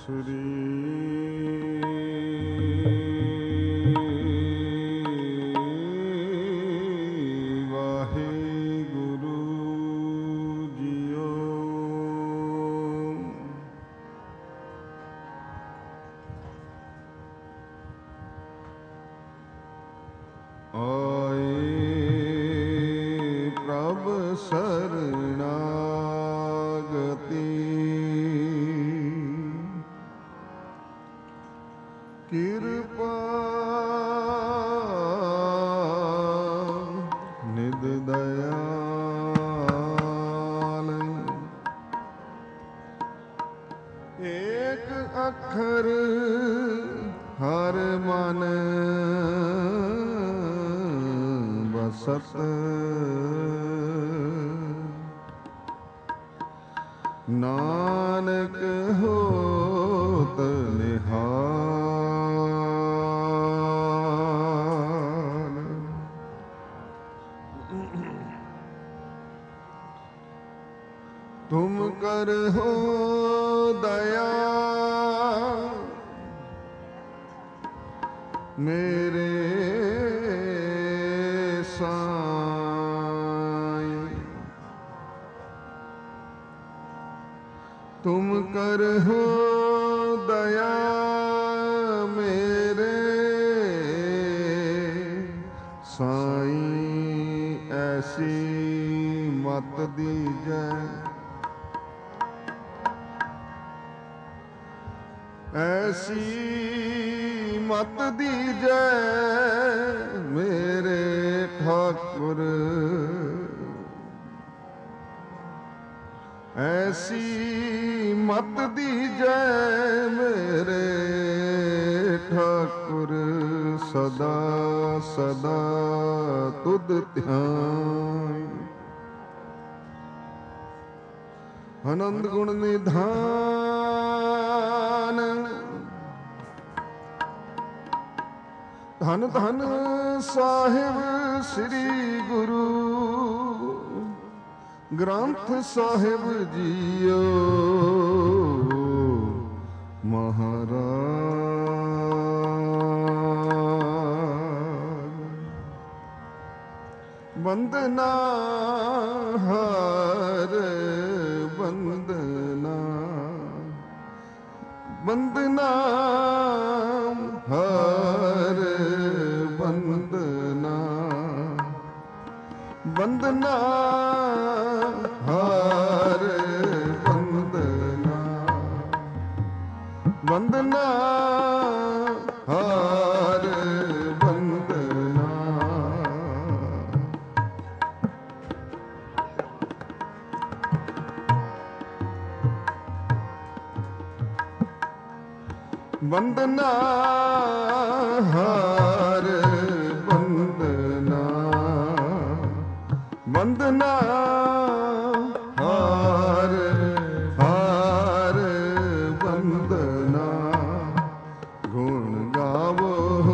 श्री वाहिगुरु जीओ। आए प्रभ शरणागति कृपा निध दयाल। एक अखर हर मन बसत नानक होत निहाल। तुम कर हो दया मेरे साईं। तुम कर हो दया मेरे साईं। ऐसी मत दीजै ऐसी मत दीजै मेरे ठाकुर। ऐसी मत दीजै मेरे ठाकुर। सदा सदा तुध ध्यान। आनंद गुण निधान। धन धन साहिब श्री गुरु ग्रंथ साहिब जीओ महाराज। वंदना हर वंदना वंदना हर वंदना वंदना हर वंदना वंदना हर वंदना। वंदना हर वंदना वंदना हर हर वंदना। गुण गावो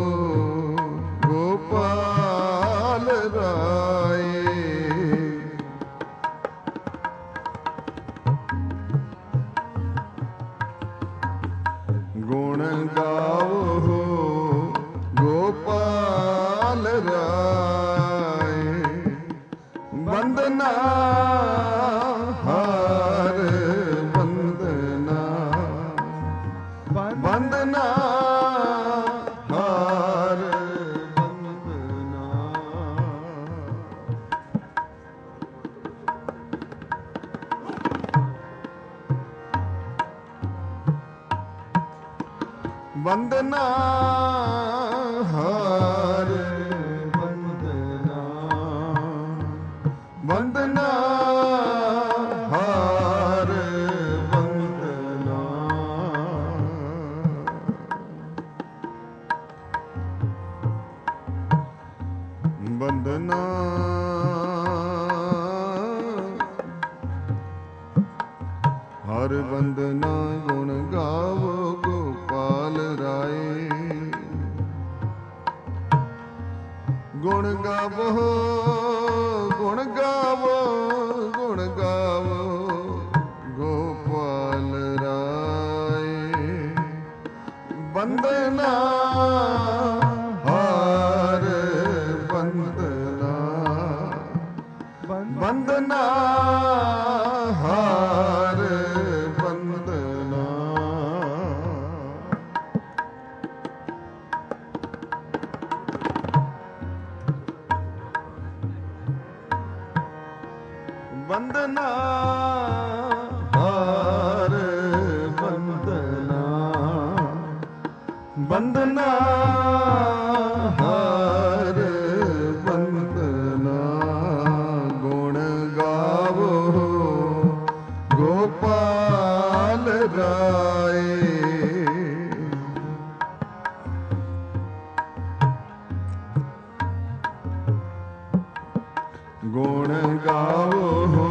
गोपाल राय। गुण गावो गोपाल राय। वंदना हर वंदना वंदना हर वंदना। वंदना हर वंदना वंदना हर वंदना। वंदना हर वंदना। गुण गावो गोपाल राय। गुण गावो गुण गावो ਬੰਦਨਾ ਹਾਰ ਬੰਦਨਾ ਬੰਦਨਾ ਹਾਰ ਬੰਦਨਾ ਬੰਦਨਾ ਹਾਰ ਬੰਦਨਾ ਗੁਣ ਗਾਵੋ ਗੋਪਾਲ ਰਾਏ ਗੁਣ ਗਾਵੋ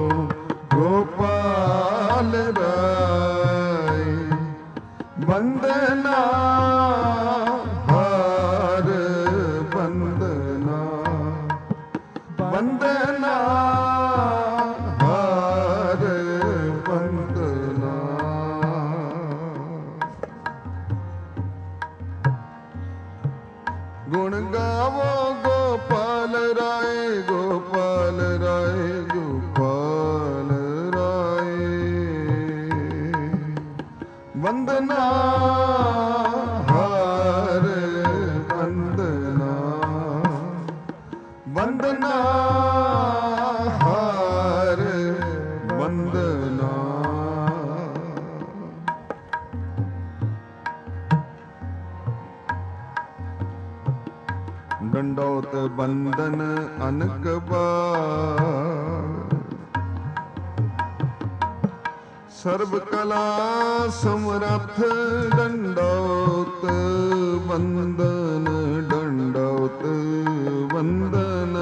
ਗੋਪਾਲ ਰਾਏ ਬੰਦਨਾ ਹਾਰ ਬੰਦਨਾ ਬੰਦਨਾ ਹਾਰ ਬੰਦਨਾ ਗੁਣ ਗਾਵੋ ਗੋਪਾਲ ਰਾਏ ਗੋਪਾਲ ਰਾਏ ਗੋਪਾਲ ਰਾਏ ਬੰਦਨਾ ਹਾਰ ਬੰਦਨਾ ਬੰਦਨਾ ਹਾਰ ਬੰਦਨਾ ਡੰਡੋਤ ਬੰਦਨ ਅਨਕ ਬਾਰ ਸਰਬ ਕਲਾ ਸਮਰੱਥ ਡੰਡੋਤ ਬੰਦਨ ਡੰਡੋਤ ਬੰਦਨ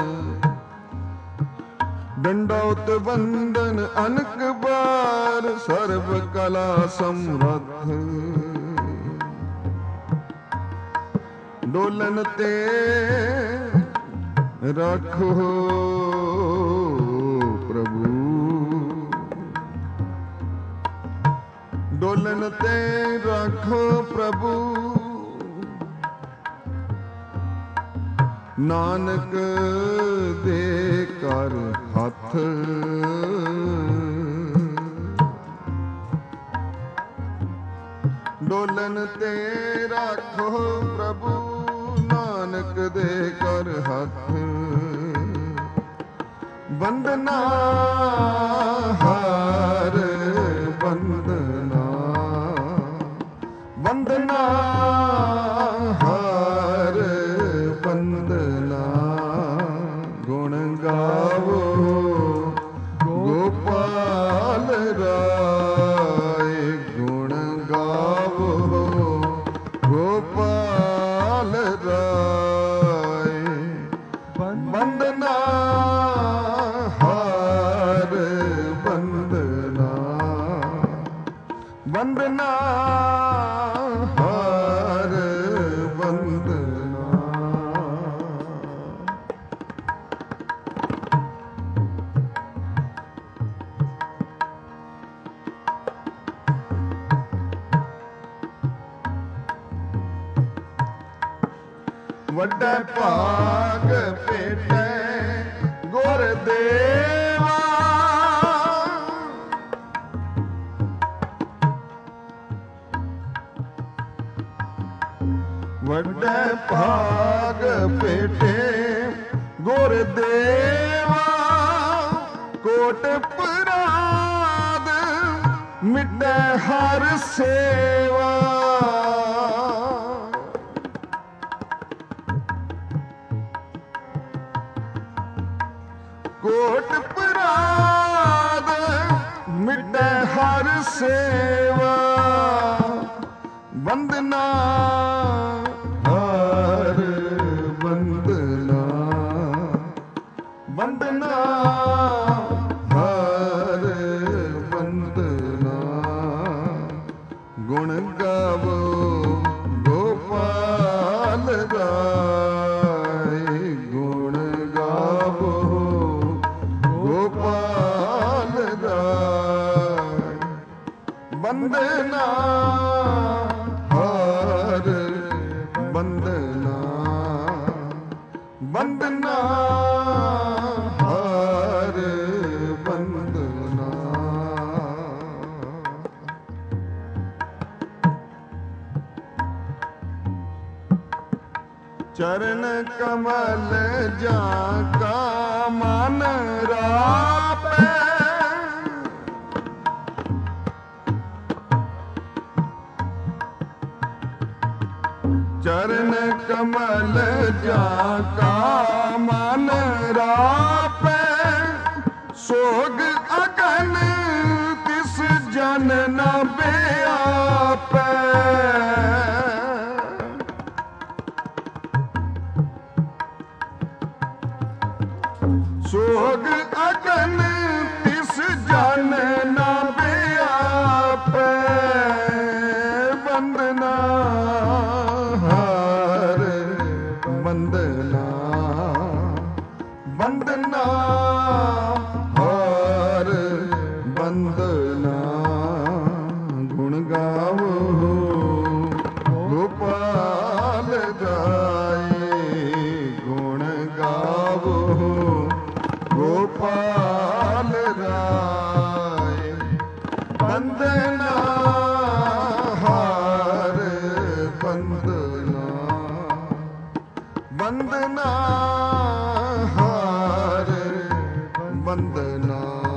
ਡੰਡੋਤ ਬੰਦਨ ਅਨਕ ਬਾਰ ਸਰਬ ਕਲਾ ਸਮਰੱਥ ਡੋਲਨ ਤੇ ਰੱਖੋ ਪ੍ਰਭੂ ਡੋਲਨ ਤੇ ਰੱਖੋ ਪ੍ਰਭੂ ਨਾਨਕ ਦੇ ਕਰ ਹੱਥ ਡੋਲਨ ਤੇ ਰੱਖੋ ਪ੍ਰਭੂ ਨਾਨਕ ਦੇ ਕਰ ਹੱਥ ਬੰਦਨਾ ਹਾਰ ਬੰਦਨਾ ਬੰਦਨਾ ਹਾਰ ਬੰਦਨਾ ਗੁਣ ਗਾਵੋ ਗੋਪਾਲ ਰਾਏ ਗੁਣ ਗਾਵੋ ਗੋਪਾਲ ਰਾਏ ਬੰਦਨਾ ਹਾਰ ਬੰਦਨਾ ਬੰਦਨਾ ਹਾਰ ਬੰਦਨਾ ਵੱਡਾ ਭਾਗ ਭੇਟੈ ਗੁਰ ਦੇਵਾ ਵੱਡਾ ਭਾਗ ਭੇਟੇ ਗੁਰ ਦੇਵਾ ਕੋਟ ਪਰਾਦ ਮਿਟੈ ਹਰ ਸੇਵਾ ਕੋਟ ਪਰਾਦ ਮਿਟੈ ਹਰ ਸੇਵਾ ਬੰਦਨਾ ਹਾਰ ਬੰਦਨਾ ਬੰਦਨਾ ਹਾਰ ਬੰਦਨਾ ਗੁਣ ਗਾਵੋ ਗੋਪਾਲ ਰਾਏ ਗੁਣ ਗਾਵੋ ਗੋਪਾਲ ਰਾਏ ਬੰਦਨਾ ਹਾਰ ਬੰਦਨਾ ਬੰਦਨਾ ਹਾਰ चरण कमल जाका मन रापै। चरण कमल जाका मन रापै। सोग अगन तिस जन न व्यापै। सोग अगन तिस जन न व्यापै। वंदना हार वंदना वंदना हार वंदना। गुण गावो गोपाल गाए। गुण गावो गोपाल राय। वंदना हार वंदना वंदना हार वंदना।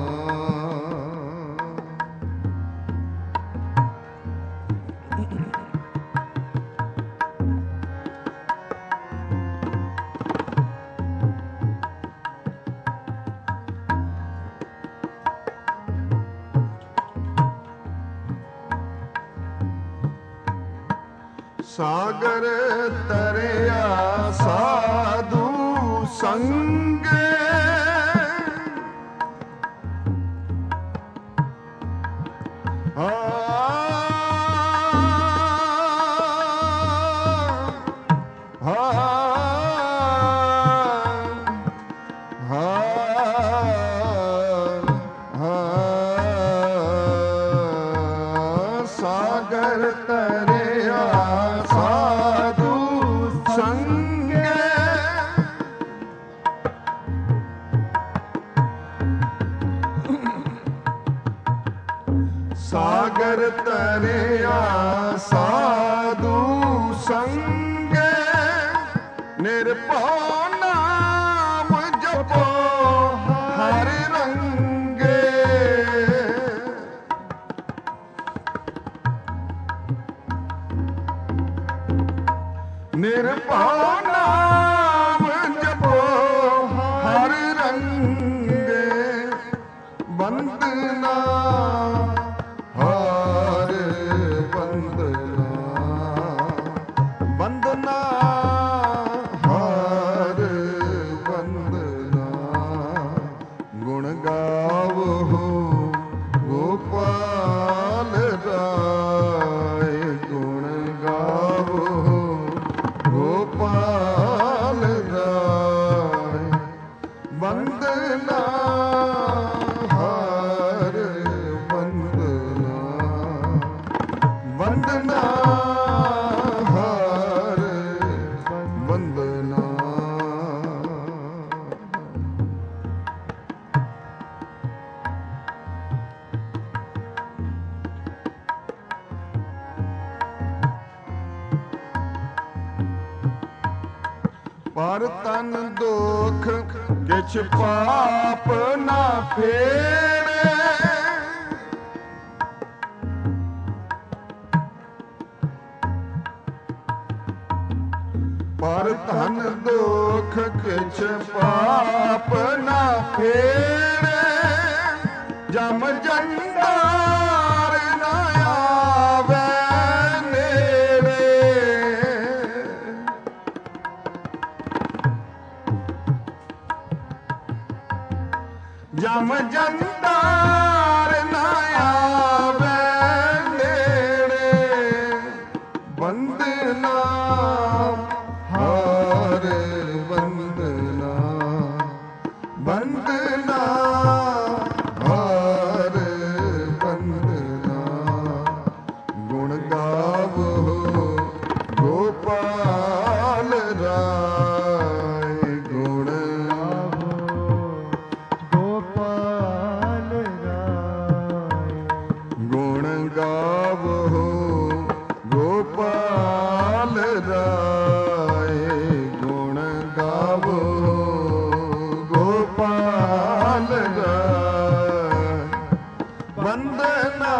सागर तरिया साधु संग। सागर तरिया साधु संग। सागर तरिया साधु संग। निर्भय नाम जपो हर रंगे। निर्भय नाम जपो हर रंगे। वंदना हार वंदना वंदना हार वंदना। गुण गावो गोपाल राय। गुण गावो गोपाल राय। वंदना हार वंदना वंदना हार वंदना। पर तन दुख किछ पाप ना फेरे। पर तन दुख किछ पाप ना फेरे। जम जंदार न आवे नेड़े। जम जंदार न आवे नेड़े। वंदना हार वंदना वंदना हार वंदना। गुण गावो गोपाल राय। गुण गोपाल राय। गुण गावो गोपाल राय। ਰਾਏ ਬੰਦਨਾ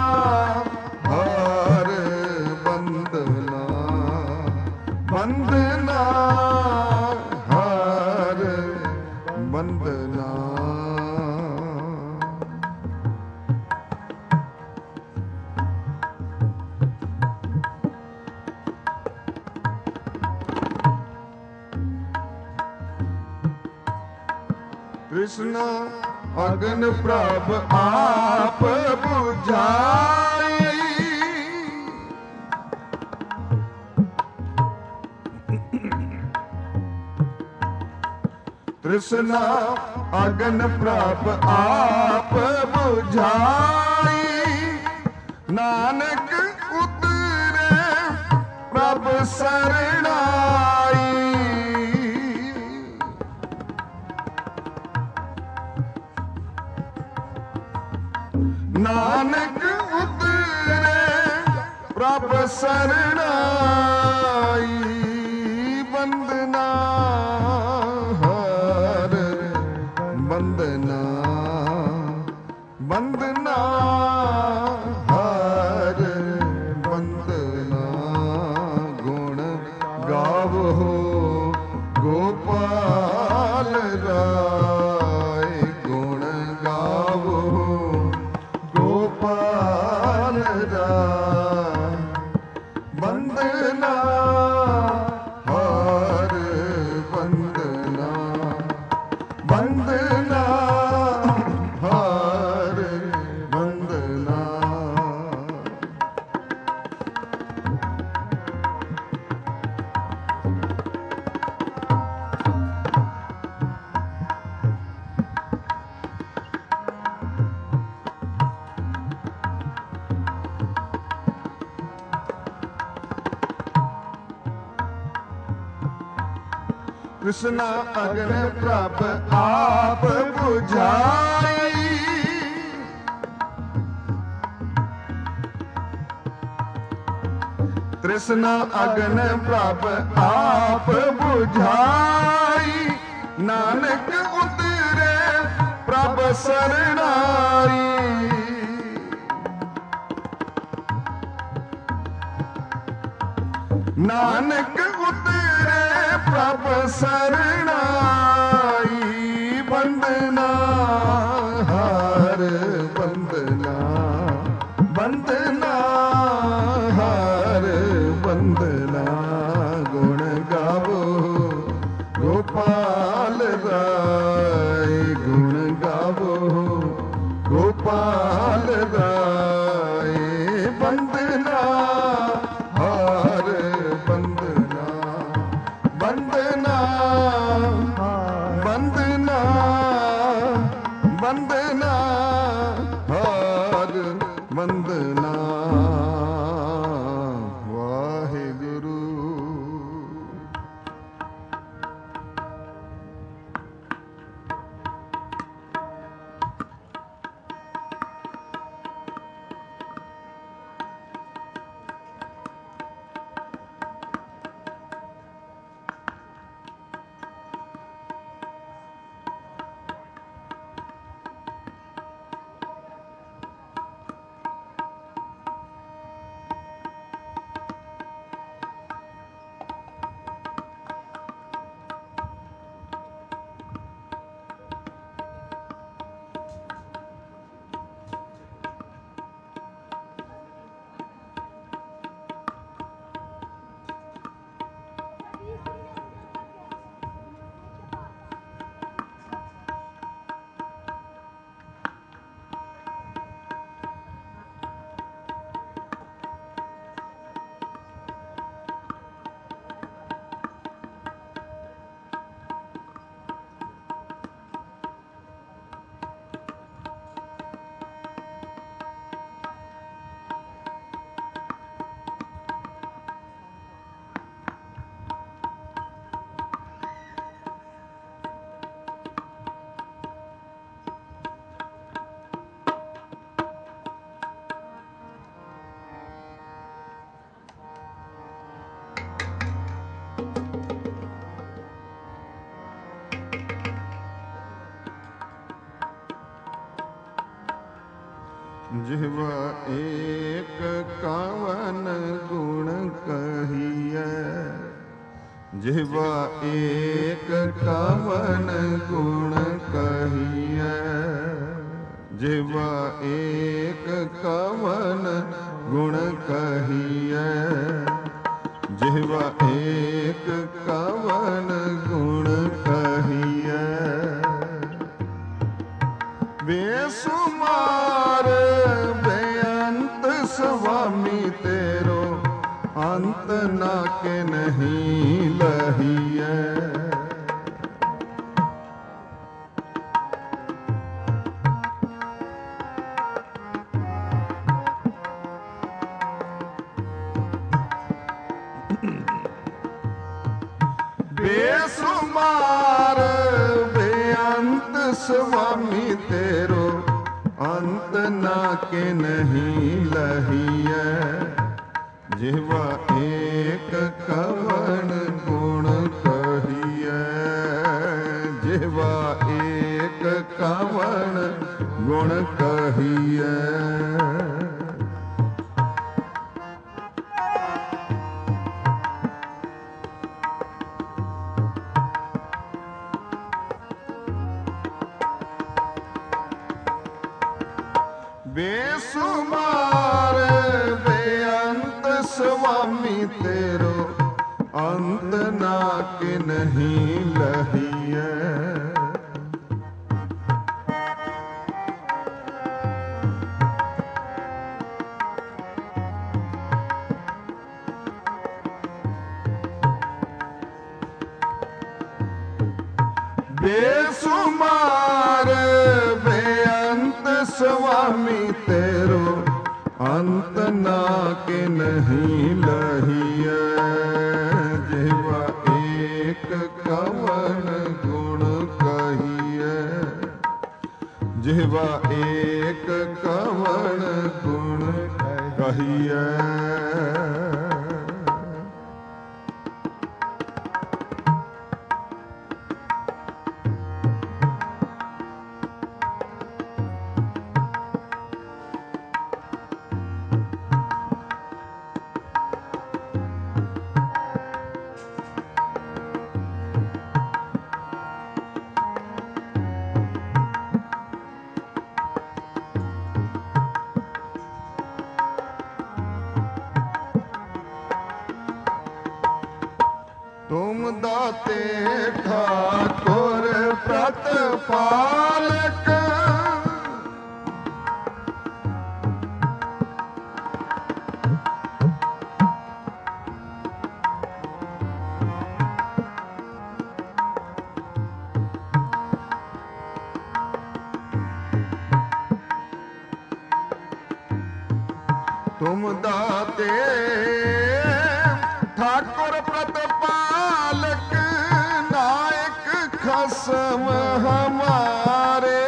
ਹਾਰ ਬੰਦਨਾ ਬੰਦਨਾ ਹਾਰ ਬੰਦਨਾ कृष्ण अगन प्रभ आप बुझाई कृष्ण अगन प्रभ आप बुझाई नानक उतरे प्रभ सरणाई नानक उतरे प्रभ सरणाई बंदना हार बंदना बंदना हार बंदना गुण गावो गोपाल राय गुण गावो गोपाल राय बंदना हार बंदना बंदना हार बंदना कृष्ण अगन प्रभ आप बुझाई कृष्ण अगन प्रभ आप बुझाई नानक उतरे प्रभ सरणाई नानक उतरे प्रभ सरणाई बंदना हार बंदना बंदना हार बंदना गुण गावो गोपाल राय गुण गावो गोपाल राय बंदना हार बंदना बंदना बंदना बंदना हार बंदना वाहिगुरु ਜਿਹਵਾ ਏਕ ਕਾਵਨ ਗੁਣ ਕਹੀਐ, ਜਿਹਵਾ ਏਕ ਕਾਵਨ ਗੁਣ ਕਹੀਐ, ਜਿਹਵਾ ਏਕ ਕਾਵਨ ਗੁਣ ਕਹੀਐ, ਜਿਹਵਾ ਏਕ ਕਾਵਨ ਗੁਣ ਕਹੀਐ। ਬੇਸੁਮਾਰ ਬੇਅੰਤ ਸੁਆਮੀ ਤੇਰੋ, ਅੰਤ ਨਾ ਕੇ ਨਹੀਂ ਲਹੀਐ। ਬੇਸੁਮਾਰ ਬੇਅੰਤ ਸੁਆਮੀ ਤੇਰੋ, ਅੰਤ ਨਾ ਕੇ ਨਹੀਂ ਲਹੀਐ। ਜਿਹਵਾ ਏਕ ਕਵਣ ਗੁਣ ਕਹੀਐ, ਜਿਹਵਾ ਏਕ ਕਵਣ ਗੁਣ ਕਹੀਐ। ਬੇਸੁਮਾਰ ਬੇਅੰਤ ਸੁਆਮੀ ਤੇਰੋ, ਅੰਤ ਨਾ ਕੇ ਨਹੀਂ ਲਹੀਐ। ਬੇਸੁਮਾਰ ਬੇਅੰਤ ਸੁਆਮੀ ਤੇਰੋ, ਅੰਤ ਨਾ ਕੇ ਨਹੀਂ ਲਹੀਐ। ਜਿਹਵਾ ਏਕ ਕਵਣ ਗੁਣ ਕਹੀਐ, ਜਿਹਵਾ ਏਕ ਕਵਣ ਗੁਣ ਕਹੀਐ। ਤੁਮ ਦਾਤੇ ਠਾਕੁਰ ਪ੍ਰਤਪਾਲਕ, ਤੁਮ ਦਾਤੇ ਠਾਕੁਰ ਪ੍ਰਤਪਾਲਕ, ਨਾਇਕ ਖਸਮ ਹਮਾਰੇ।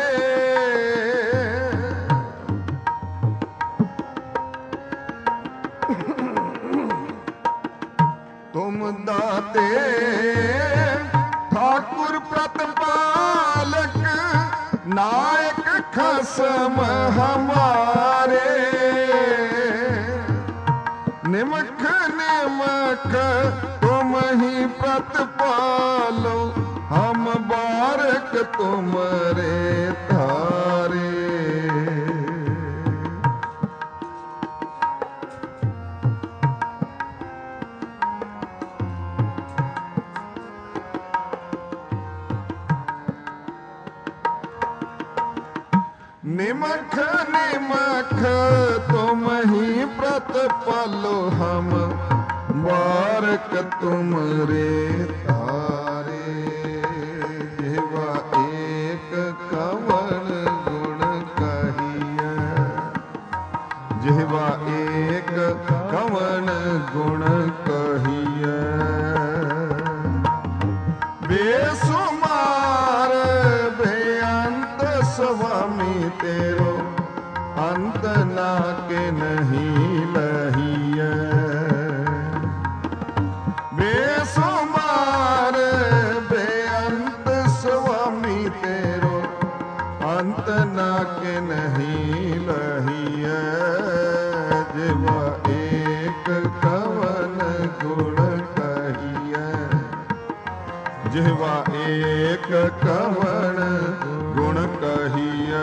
ਤੁਮ ਦਾਤੇ ਠਾਕੁਰ ਪ੍ਰਤਪਾਲਕ, ਨਾਇਕ ਖਸਮ ਹਮਾਰੇ। ਨਿਮਖ ਨਿਮਖ ਤੁਮ ਹੀ ਪ੍ਰਤਪਾਲੋ, ਹਮ ਬਾਰਕ ਤੁਮਰੇ ਧਾਰੇ। निमख निमख तुम ही प्रतिपालो हम बारक तुमरे तारे। जेवा एक कवन गुण कहिया, जेवा एक कवन गुण कहिया। बेसुमार बेअंत स्वामी तेरो, अंत ना के नहीं लहिया। बेसुमार बेअंत स्वामी तेरो, अंत ना के नहीं लहिए जिवा एक कवन गुण कहिए जिवा एक कवन गुण कहिए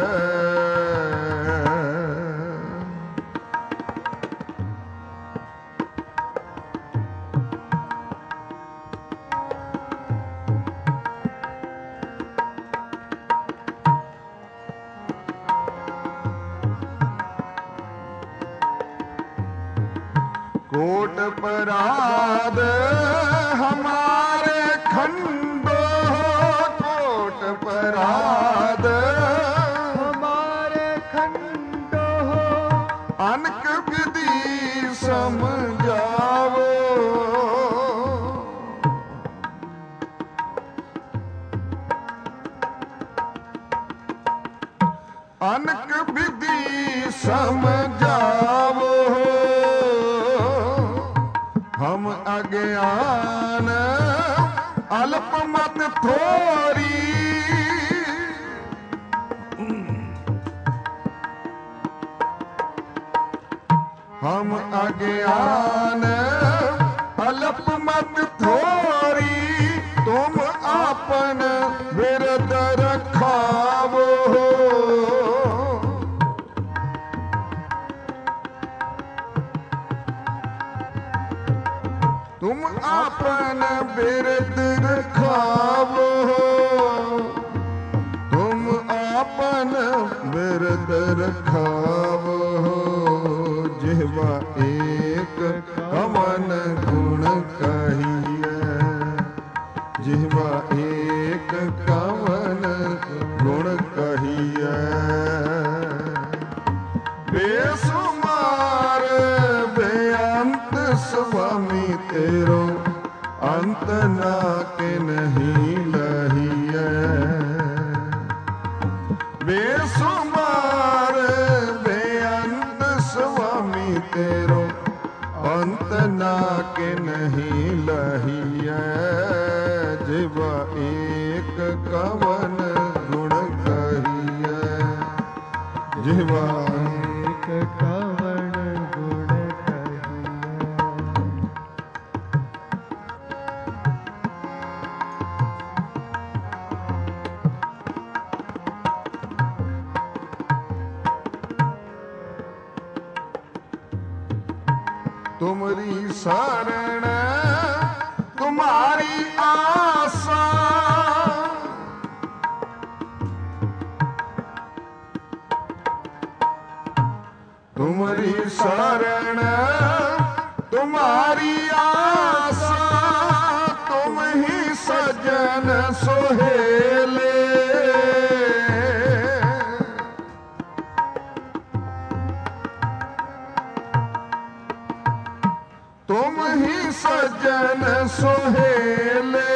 कोट पराध हमारे खंडो कोट पराध हमारे खंडो अनक विधि समझावो अनक विधि समझावो हम अज्ञान अल्प मत थोरी हम अज्ञान अल्प मत थोरी तुम आपन विरत रखावो तुम आपन बिरद रखावो तुम आपन बिरद रखावो जिहवा एक कवन गुण कहिए जिहवा एक कवन गुण कहिए बेसुमार बेअंत स्वामी तेरो अंत ना के नहीं लहिए बेसुमार बेअंत स्वामी तेरो अंत ना के नहीं लहिए जिवा एक कवन गुण कहिए जिवा एक कवन गुण कहिए तुमरी शरण तुम्हारी आशा तुमरी शरण तुम्हारी आशा तुम ही सजन सोहेले तुम ही सजन सोहेले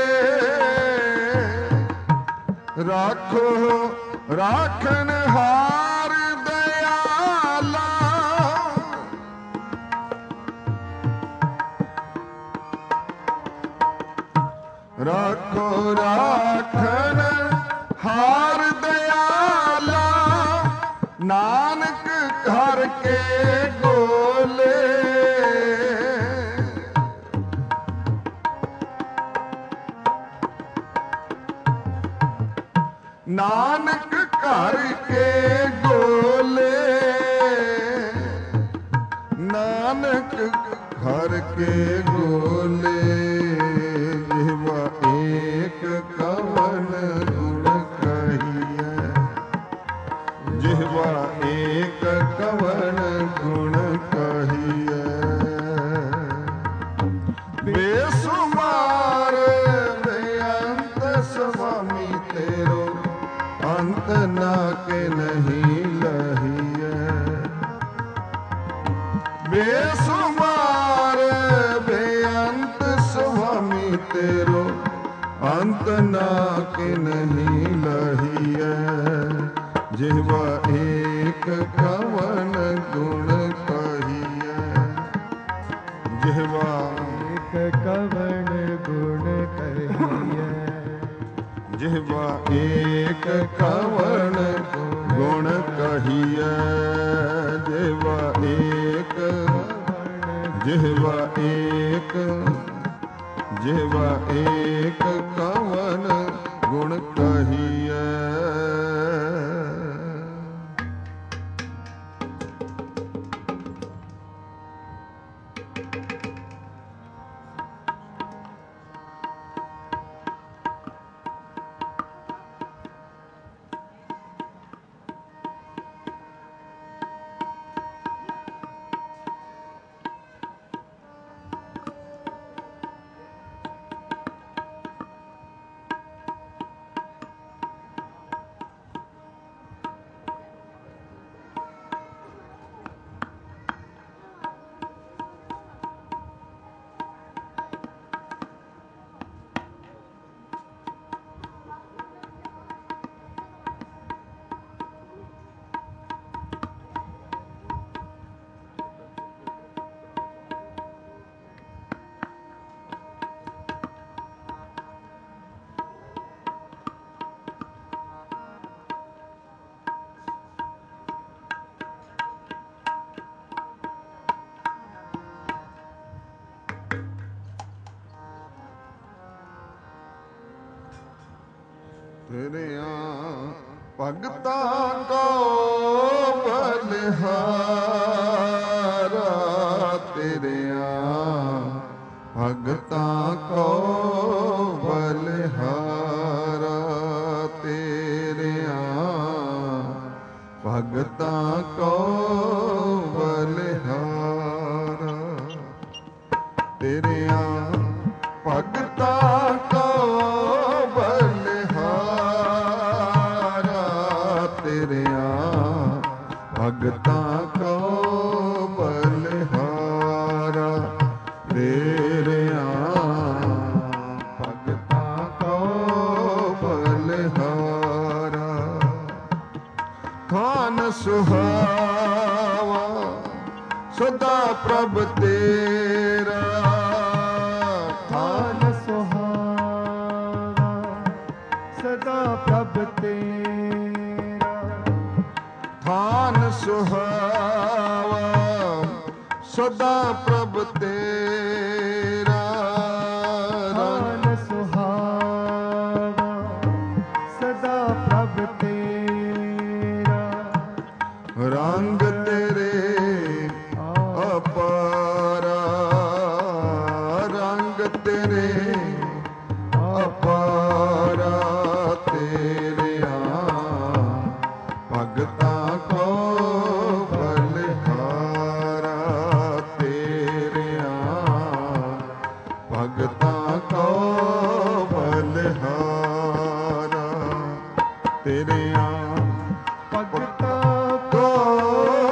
राखो राखन हार दयाला राखो राखन हार दयाला नानक घर के गोले नानक घर के गोले नानक घर के गोले जिहवा एक कवन गुण कहिए जिहवा एक कवन गुण कहिए बेसुमार बेअंत स्वामी तेरो अंत ना के नहीं लहिए बेसुमार बेअंत स्वामी तेरो अंत ना के नहीं लहिए जिहवा एक कवन गुण कहिए जिहवा एक कवन गुण कहिए जिहवा एक कवन ਕਹੀਐ ਜਿਹਵਾ ਏਕ ਜਿਹਵਾ ਏਕ ਜਿਹਵਾ ਏਕ ਕਵਨ ਗੁਣ ਕਹੀਐ। ਤੇਰਿਆਂ ਭਗਤਾਂ ਕੋ ਬਲਿਹਾਰਾ, ਤੇਰਿਆਂ ਭਗਤਾਂ ਕੋ ਬਲਿਹਾਰਾ, ਤੇਰਿਆਂ ਭਗਤਾਂ ਕੋ ਬਲਿਹਾਰਾ, ਤੇਰਿਆਂ ਭਗਤਾਂ ਕੋ ਭਗਤਾਂ ਕੋ ਬਲਿਹਾਰਾ, ਤੇਰਿਆਂ ਭਗਤਾਂ ਕੋ ਬਲਿਹਾਰਾ। ਥਾਨ ਸੁਹਾਵਾ ਸਦਾ ਪ੍ਰਭ ਤੇਰਾ, ਥਾਨ ਸੁਹਾਵਾ ਸਦਾ ਪ੍ਰਭ ਤੇਰਾ, ਥਾਨ ਸੁਹਾਵਾ ਸਦਾ ਪ੍ਰਭ ਤੇਰਾ, ਥਾਨ ਸੁਹਾਵਾ ਸਦਾ ਪ੍ਰਭ ਤੇਰਾ, ਰੰਗ ਤੇਰੇ ਅਪਾਰਾ, ਰੰਗ ਤੇਰੇ ਅਪਾਰਾ, ਤੇਰਿਆਂ ਭਗਤਾਂ ਕੋ ਬਲਿਹਾਰਾ, ਤੇਰਿਆਂ ਭਗਤਾਂ ਕੋ ਬਲਿਹਾਰਾ, ਤੇਰਿਆਂ ਭਗਤਾਂ ਕੋ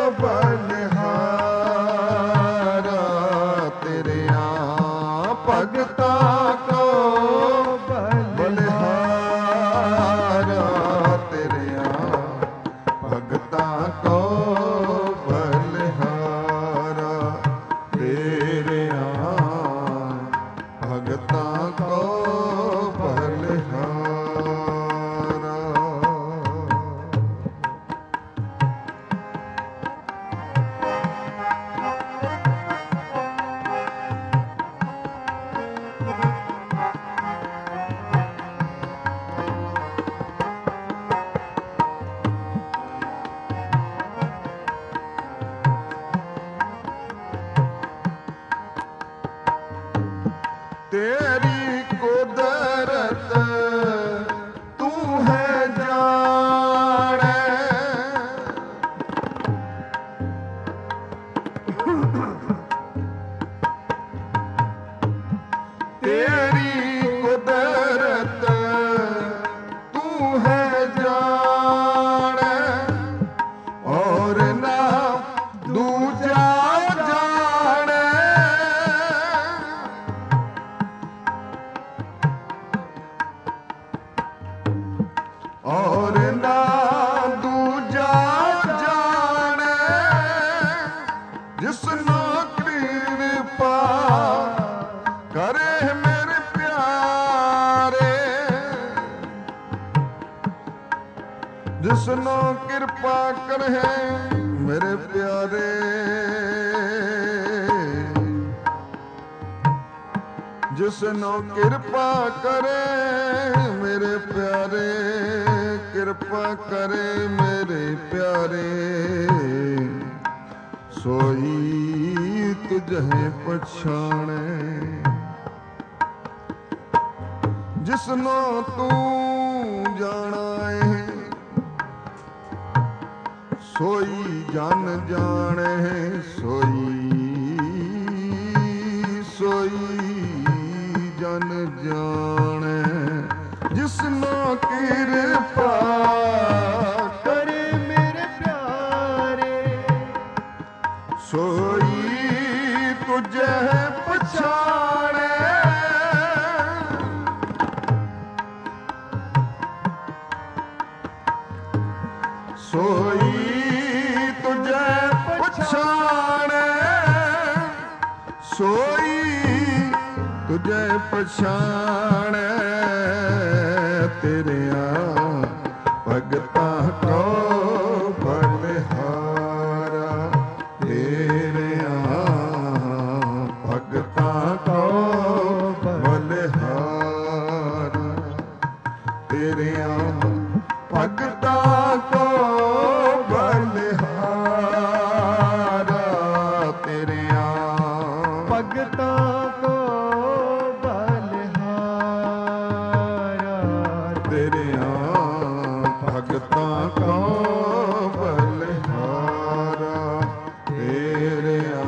ਜਿਸਨੋ ਕਿਰਪਾ ਕਰਹਿ ਮੇਰੇ ਪਿਆਰੇ, ਜਿਸਨੋ ਕਿਰਪਾ ਕਰੇ ਮੇਰੇ ਪਿਆਰੇ, ਕਿਰਪਾ ਕਰੇ ਮੇਰੇ ਪਿਆਰੇ, ਸੋਈ ਤੁਝੇ ਪਛਾਣੇ। ਜਿਸਨੋ ਤੂੰ ਜਾਣਾ ਏ ਸੋਈ ਜਨ ਜਾਣੇ, ਸੋਈ ਜਨ ਜਾਣੇ। ਜਿਸਨੋ ਕਿਰਪਾ ਕਰੇ ਮੇਰੇ ਪਿਆਰੇ, ਸੋਈ ਤੁਝੇ ਪਛਾਣੇ। ਸੋਈ ਤੁਝੇ ਪਛਾਣੇ, ਸੋਈ ਤੁਝੇ ਪਛਾਣੇ। ਤੇਰਿਆਂ ਭਗਤਾਂ ਕੋ ਬਲਿਹਾਰਾ, ਤੇਰਿਆਂ ਭਗਤਾਂ ਕੋ ਬਲਿਹਾਰਾ, ਤੇਰਿਆਂ ਭਗਤਾਂ ਕੋ ਬਲਿਹਾਰਾ, ਤੇਰਿਆਂ ਭਗਤਾਂ ਕੋ ਬਲਿਹਾਰਾ, ਤੇਰਿਆਂ ਭਗਤਾਂ ਕੋ ਬਲਿਹਾਰਾ, ਤੇਰਿਆਂ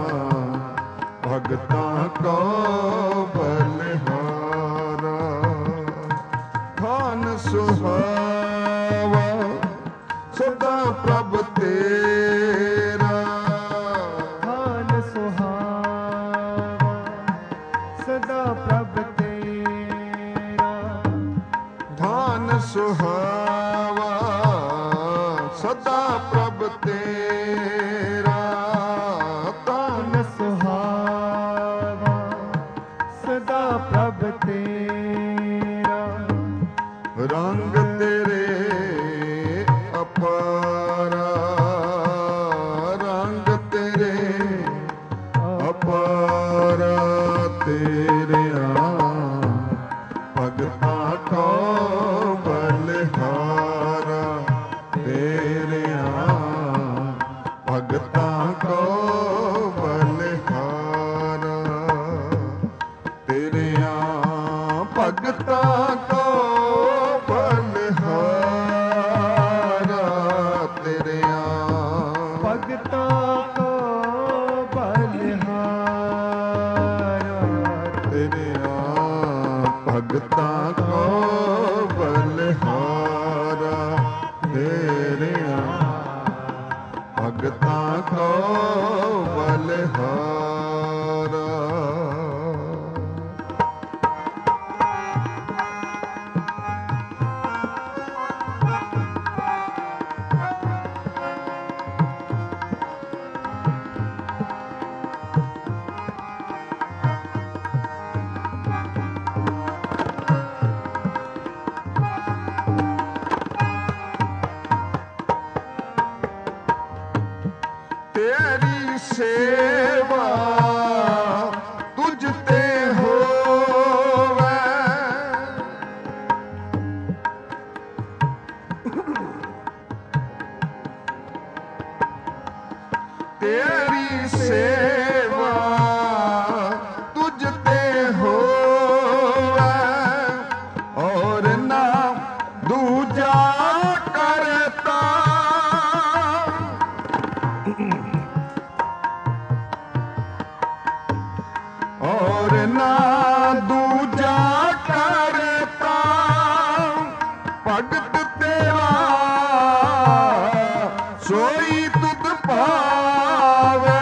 ਭਗਤਾਂ ਕੋ ਬਲਿਹਾਰਾ। ਧਨ ਸੁਹਾਵਾ ਸਦਾ ਪ੍ਰਭ ਤੇਰਾ, ਧਨ ਸੁਹਾਵਾ ਸਦਾ ਪ੍ਰਭ ਤੇਰਾ, ਧਨ ਸੁਹਾਵਾ ਸਦਾ ਪ੍ਰਭ ਤੇਰਾ, ਧਨ ਧਨ ਸੁਹਾਵਾ ਸਦਾ ਪ੍ਰਭ ਤੇਰਾ, ਰੰਗ ਤੇਰੇ ਅਪਾਰਾ, ਰੰਗ ਤੇਰੇ ਅਪਾਰਾ, ਤੇਰਿਆਂ ਭਗਤਾਂ ਕੋ ਬਲਿਹਾਰਾ, ਤੇਰਿਆਂ ਭਗਤਾਂ ਕੋ ਬਲਿਹਾਰਾ, ਤੇਰਿਆਂ ਭਗਤਾਂ ਕੋ ਬਲਿਹਾਰਾ, ਤੇਰਿਆਂ ਭਗਤਾਂ ਕੋ ਬਲਿਹਾਰਾ, ਤੇਰਿਆਂ ਭਗਤਾਂ ਕੋ ਬਲਿਹਾਰਾ, ਤੇਰਿਆਂ ਭਗਤਾਂ ਕੋ ਬਲਿਹਾਰਾ। ਤੇਰੀ ਸੇਵਾ ਤੁਝ ਤੇ ਹੋਵੇ, ਤੇਰੀ ਸੇਵਾ ਤੁਝ ਤੇ ਹੋਵੇ, ਔਰ ਨਾ ਦੂਜਾ ਕਰਤਾ। ਔਰ ਨਾ ਦੂਜਾ ਕਰਤਾ, ਭਗਤ ਤੇਰਾ ਸੋਈ ਤੁਧ ਪਾਵੇ।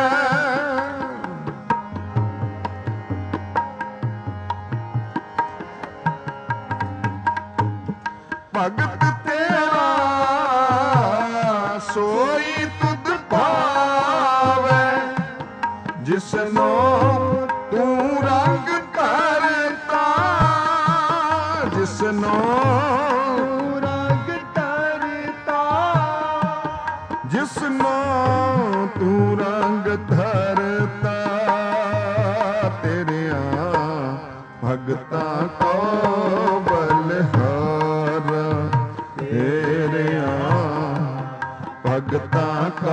ਭਗਤ ਤੇਰਾ ਸੋਈ ਤੁਧ ਪਾਵੇ, ਜਿਸਨੋ ਤੂੰ ਰੰਗ ਧਰਤਾ, ਜਿਸਨੋ ਰੰਗ ਧਰਤਾ, ਜਿਸਨੋ ਤੂੰ ਰੰਗ ਧਰਤਾ ਤੇਰਿਆਂ ਭਗਤਾਂ ਕੋ ਬਲਿਹਾਰਾ ਤੇਰਿਆਂ ਭਗਤਾਂ ਕੋ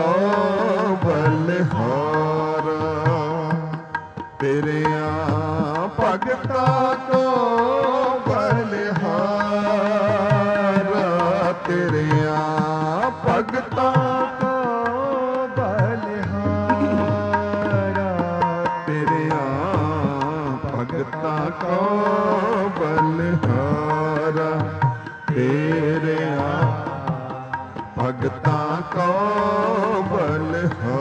ਬਲਿਹਾਰਾ ਤੇਰਿਆਂ ਭਗਤਾਂ ਕੋ ਬਲਿਹਾਰਾ ਤੇਰਿਆਂ ਭਗਤਾਂ ਭਗਤਾਂ ਕੋ ਬਲਿਹਾਰਾ ਤੇਰਿਆਂ ਭਗਤਾਂ ਕੋ ਬਲਿਹਾਰਾ।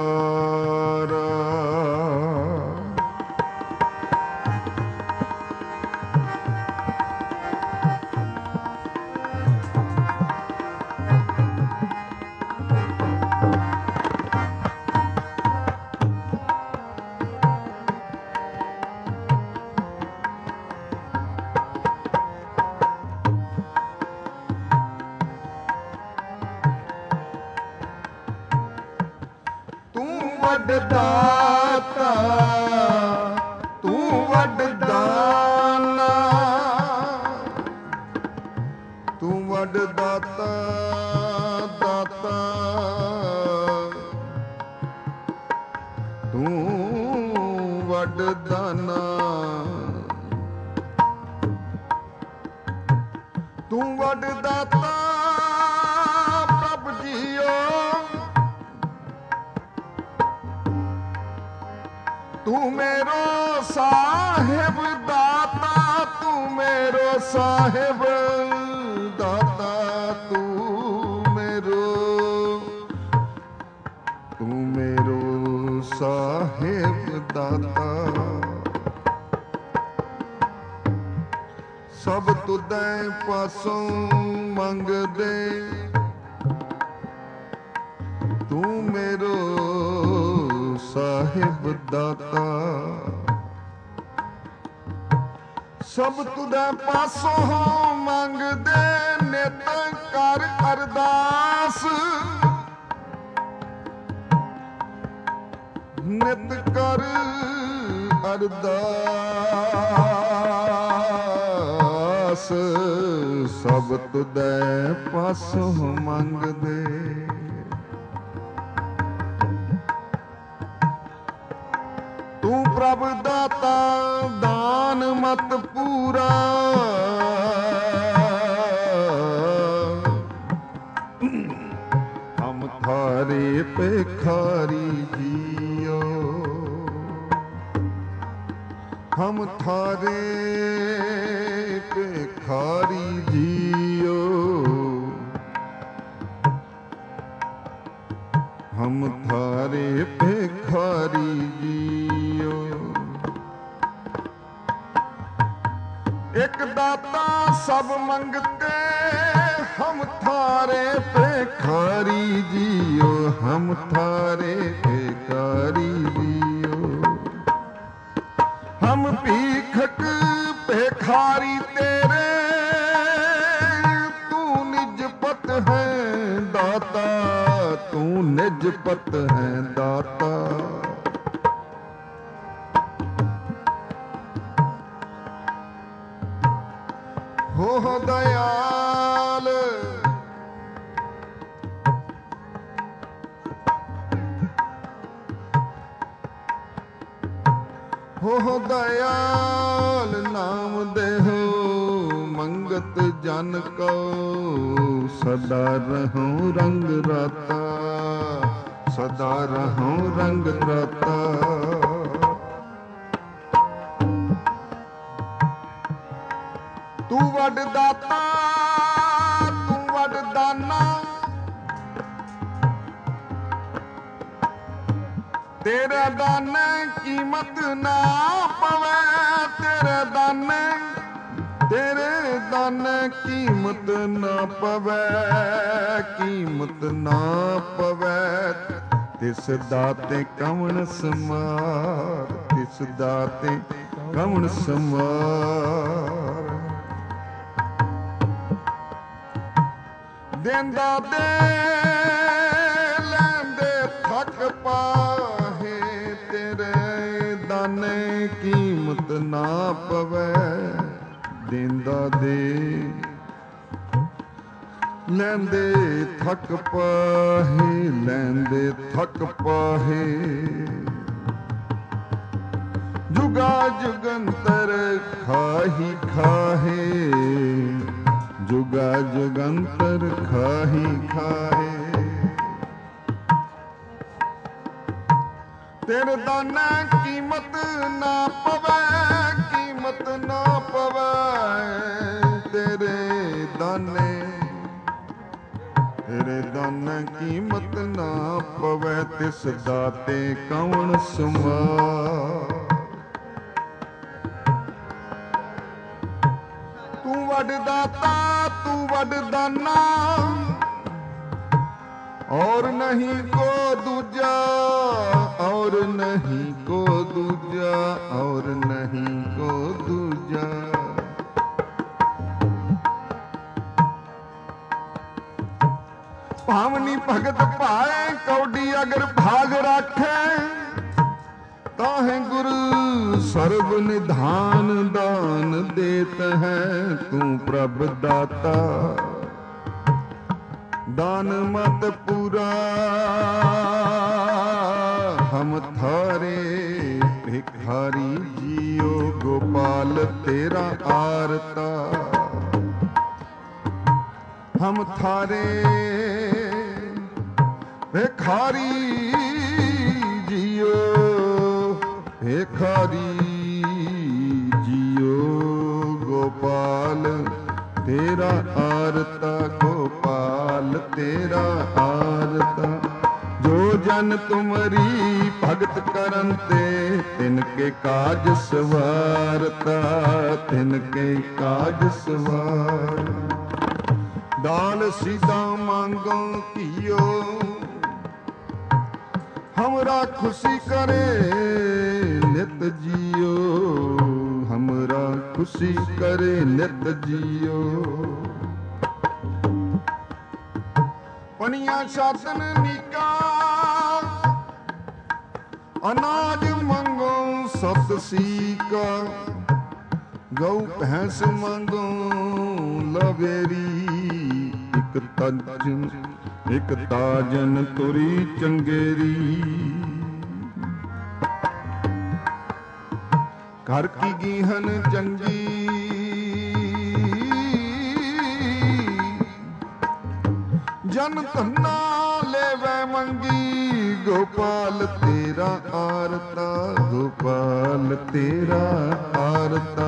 ਵੱਡ ਦਾਤਾ ਤੂੰ ਵੱਡ ਦਾਨਾ ਤੂੰ ਵੱਡ ਦਾਤਾ ਦਾਤਾ ਤੂੰ ਵੱਡ ਦਾਨਾ ਤੂੰ ਵੱਡ ਦਾਤਾ ਪ੍ਰਭ ਜੀਓ ਤੂੰ ਮੇਰੋ ਸਾਹਿਬ ਦਾਤਾ ਤੂੰ ਮੇਰੋ ਸਾਹਿਬ ਦਾਤਾ ਤੂੰ ਮੇਰੋ ਸਾਹਿਬ ਦਾਤਾ ਸਭ ਤੁਧੈ ਪਾਸੋਂ ਮੰਗਦੇ ਤੂੰ ਮੇਰੋ ਸਾਹਿਬ ਦਾਤਾ ਸਭ ਤੁਧੇ ਪਾਸੋਂ ਮੰਗਦੇ ਨਿਤ ਕਰ ਅਰਦਾਸ ਨਿਤ ਕਰ ਅਰਦਾਸ ਸਭ ਤੁਧੇ ਪਾਸੋਂ ਮੰਗਦੇ ਤੂੰ ਪ੍ਰਭ ਦਾਤਾ ਦਾਨ ਮਤ ਪੂਰਾ ਹਮ ਥਾਰੇ ਭਿਖਾਰੀ ਜੀਓ ਹਮ ਥਾਰੇ ਭਿਖਾਰੀ ਜੀਓ ਹਮ ਥਾਰੇ ਭਿਖਾਰੀ ਜੀਓ ਇੱਕ ਦਾਤਾ ਸਭ ਮੰਗਤੇ ਹਮ ਥਾਰੇ ਭਿਖਾਰੀ ਜੀਓ ਹਮ ਥਾਰੇ ਭਿਖਾਰੀ ਜੀਓ ਹਮ ਭੀਖਕ ਭਿਖਾਰੀ ਤੇਰੇ ਤੂੰ ਨਿਜਪਤ ਹੈ ਦਾਤਾ ਤੂੰ ਨਿਜਪਤ ਹੈ ਦਾਤਾ ਹੋ ਦਇਆਲ ਹੋ ਦਇਆਲ ਨਾਮ ਦੇਹੋ ਮੰਗਤ ਜਨ ਕੋ ਸਦਾ ਰਹੂੰ ਰੰਗ ਰਾਤਾ ਸਦਾ ਰਹੂੰ ਰੰਗ ਰਾਤਾ ਤੂੰ ਵੱਡ ਦਾਤਾ ਤੂੰ ਵੱਡ ਦਾਨਾ ਤੇਰਾ ਦਾਨ ਕੀਮਤ ਨਾ ਪਵੇ ਤੇਰੇ ਦਾਨ ਕੀਮਤ ਨਾ ਪਵੇ ਕੀਮਤ ਨਾ ਪਵੇ ਤਿਸ ਦਾਤੇ ਕਵਣ ਸਮਾਰ ਤਿਸ ਦਾਤੇ ਕਵਣ ਸਮਾਰ ਦਿੰਦਾ ਦੇ ਪਾਹੇ ਤੇਰੇ ਦਾਨੇ ਕੀਮਤ ਨਾ ਪਵੈ ਦੇਂਦਾ ਦੇ ਲੈਂਦੇ ਥੱਕ ਪਾਹੇ ਲੈਂਦੇ ਥੱਕ ਪਾਹੇ ਜੁਗਾ ਜੁਗੰਤਰ ਖਾਹੀ ਖਾਹੇ ਜੁਗਾ ਜੁਗੰਤਰ ਖਾਹੀ ਖਾਹੇ ਤੇਰੇ ਦਾਨਾ ਕੀਮਤ ਨਾ ਪਵੈ ਕੀਮਤ ਨਾ ਪਵੈ ਤੇਰੇ ਦਾਨੇ ਤੇਰੇ ਦਾਨਾ ਕੀਮਤ ਨਾ ਪਵੈ ਤਿਸ ਦਾਤੇ ਕੌਣ ਸਮਾ ਤੂੰ ਵੱਡ ਦਾਤਾ ਤੂੰ ਵੱਡ ਦਾਨਾ और नहीं को दूजा और नहीं को दूजा और नहीं को दूजा भावनी भगत पाए कौडी अगर भाग राखे ताहे गुरु सर्व निधान दान देत है तू प्रभ दाता दान मत पूरा हम थारे भिखारी जियो गोपाल तेरा आरता हम थारे भिखारी जियो भिखारी जियो गोपाल तेरा आरता गोपाल तेरा आरता जो जन तुमरी भगत करन ते तिनके काज सवारता तिनके काज सवार दान सीधा मांगो कियो हमरा खुशी करे नित जियो हमरा खुशी करे नित जियो पनिया शासन नीका अनाज मंगो सत सीका गौ भैंस मंगो लवेरी एक ताजन तुरी चंगेरी घर की गीहन जंगी जन धन्ना लेवे मंगी गोपाल तेरा आरता गोपाल तेरा आरता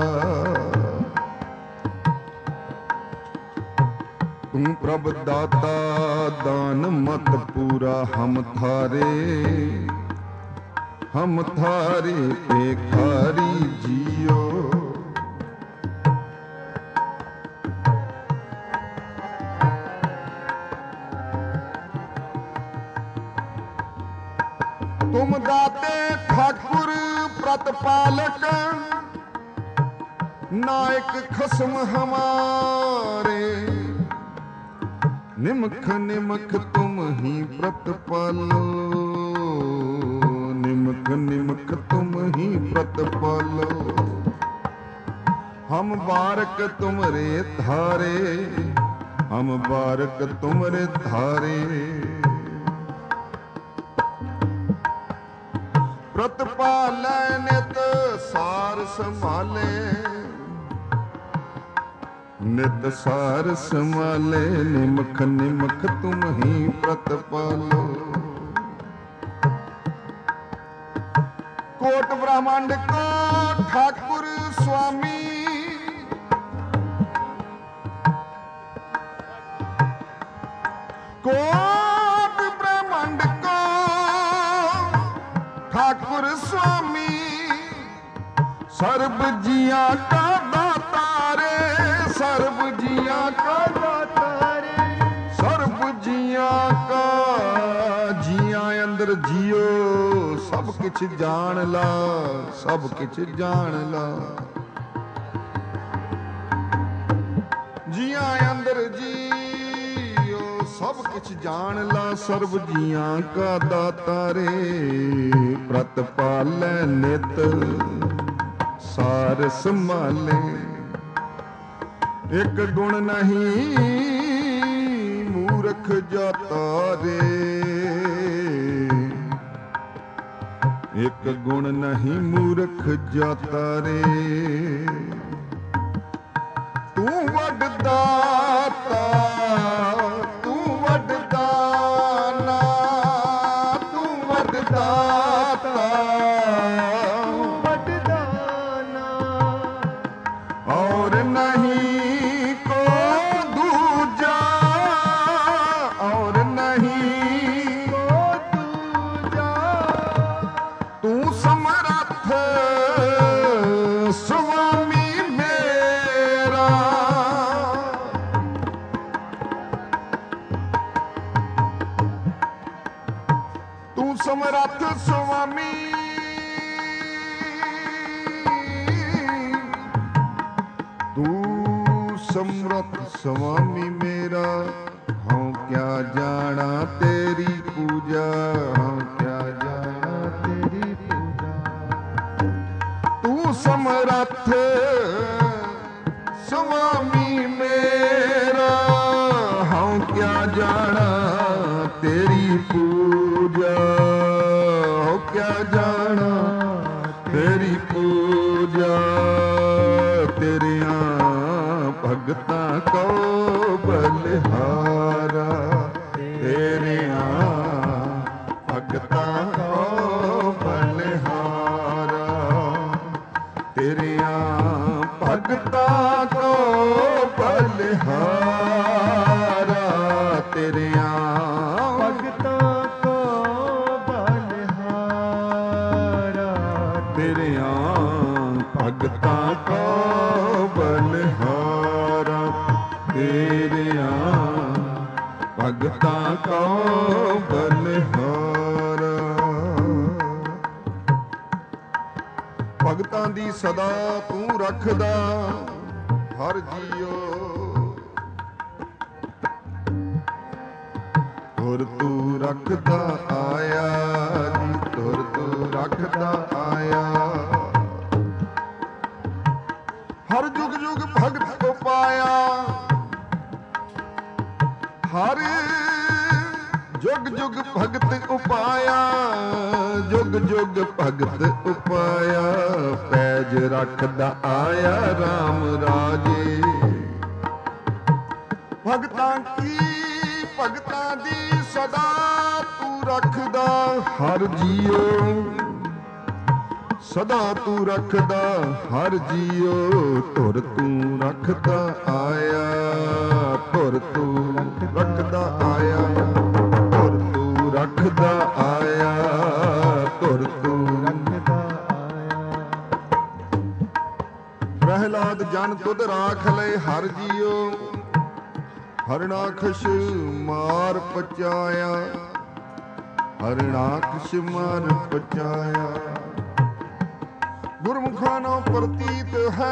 तू प्रभ दाता दान मत पूरा हम थारे भिखारी जियो तुम दाते ठाकुर प्रतपालक नायक खसम हमारे निमख निमख तुम ही प्रतपालो निमख निमख तुम ही प्रतपालो हम बारक तुमरे धारे हम बारक तुमरे धारे प्रतपालै नित सार संभाले नित सार संभाले निमख निमख तुम ही प्रतपालो कोट ब्रह्मांड को ठाकुर स्वामी कोट ब्रह्मांड को ठाकुर स्वामी सर्व जिया का दाता रे सर्व जिया का दाता रे सर्व जिया का जिया अंदर जियो सब किछ जान ला सब किछ जान ला जिया अंदर जियो सब किछ जान ला सर्ब जियां का दातारे प्रतिपालै नित सार संभाले एक गुण नहीं मूर्ख जाता रे एक गुण नहीं मूर्ख जाता रे तू वड दाता तू वड दाना तू वड दाता वड दाना और नहीं को दूजा और नहीं को दूजा तू समर्थ स्वामी मेरा तू समर्थ स्वामी तू समर्थ स्वामी मेरा हाँ क्या जाना तेरी पूजा हाँ क्या जाना तेरी पूजा तू समर्थ स्वामी मेरा हाँ क्या जाना तेरी पूजा हाँ क्या जाना तेरी पूजा तेरिया भगता को बलिहारा तेरिया भगता को बलिहारा तेरिया भगता को बलिहारा तेरिया भगता को बलिहारा तेरिया भगता को बलिहारा तेरिया भगता को बलिहारा ਭਗਤਾਂ ਦੀ ਸਦਾ ਤੂੰ ਰੱਖਦਾ ਹਰ ਜੀਓ ਤੁਰ ਤੂੰ ਰੱਖਦਾ ਆਇਆ ਜੀ ਤੁਰ ਤੂੰ ਰੱਖਦਾ ਆਇਆ ਹਰ ਜੁਗ ਜੁਗ ਭਗਤ ਕੋ ਪਾਇਆ ਹਰ जुग जुग भगत उपाया जुग जुग भगत उपाया पैज रखदा आया राम राजे भगतां दी सदा तू रखदा हर जियो सदा तू रखदा हर जियो तुर तू रखदा आया तुर तू रखदा आया रखदा आया तुर तू रखदा आया प्रहलाद जन तुद राख ले हर जियो हरणाखश मार पचाया हरणाखश मार पचाया गुरमुखाना प्रतीत है